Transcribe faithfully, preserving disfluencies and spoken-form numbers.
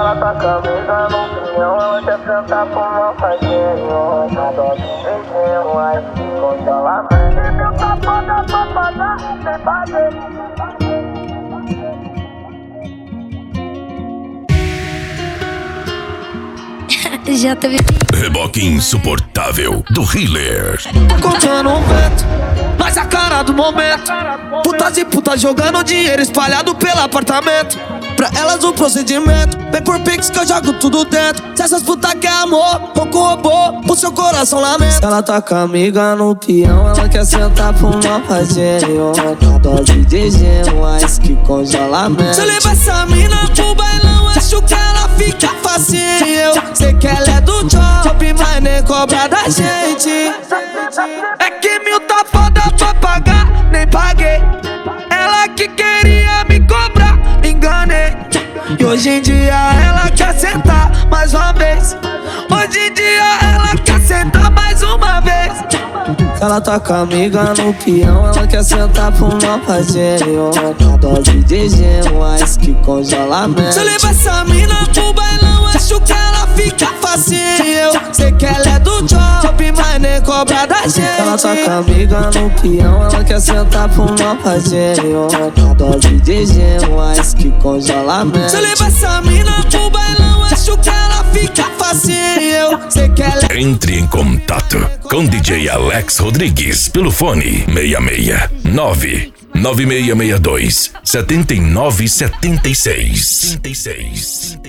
ela tá camisa no pinhão, ela quer sentar pro mal faguinho. Cada beijinho, aí se congelamento. E meu safado pra pagar, sem fazer. Já teve. Reboque insuportável do Healer. Contando um vento, mas a cara do momento. Putas e putas jogando dinheiro espalhado pelo apartamento. Pra elas o procedimento, vem por pix que eu jogo tudo dentro. Se essas putas quer amor, ou com robô, pro seu coração lamento. Se ela tá com a amiga no peão, ela quer sentar pro mal fazenho. Uma dose de gelo, mais que congelamento. Se eu levar essa mina pro bailão, acho que ela fica facinho. Sei que ela é do job, mas nem cobra da gente. É que mil tá foda pra pagar, nem paguei. Ela que queria me cobrar, enganei. E hoje em dia ela quer sentar mais uma vez. Hoje em dia ela quer sentar mais uma vez. Ela tá com a amiga no peão, ela quer sentar pro mal fazenho. Uma dose de gelo, mais que congelamento. Se eu levar essa mina pro bailão, acho que ela fica facinho. Sei que ela é do job, mas nem cobra da gente. Ela tá com a amiga no peão, ela quer sentar pro mal fazenho. Uma dose de gelo, mais que congelamento. Se eu levar essa mina pro bailão, acho que ela fica facinho. Sei que ela é... Entre em contato com D J Alex Rodrigues pelo fone seis seis nove nove seis seis dois sete nove sete seis.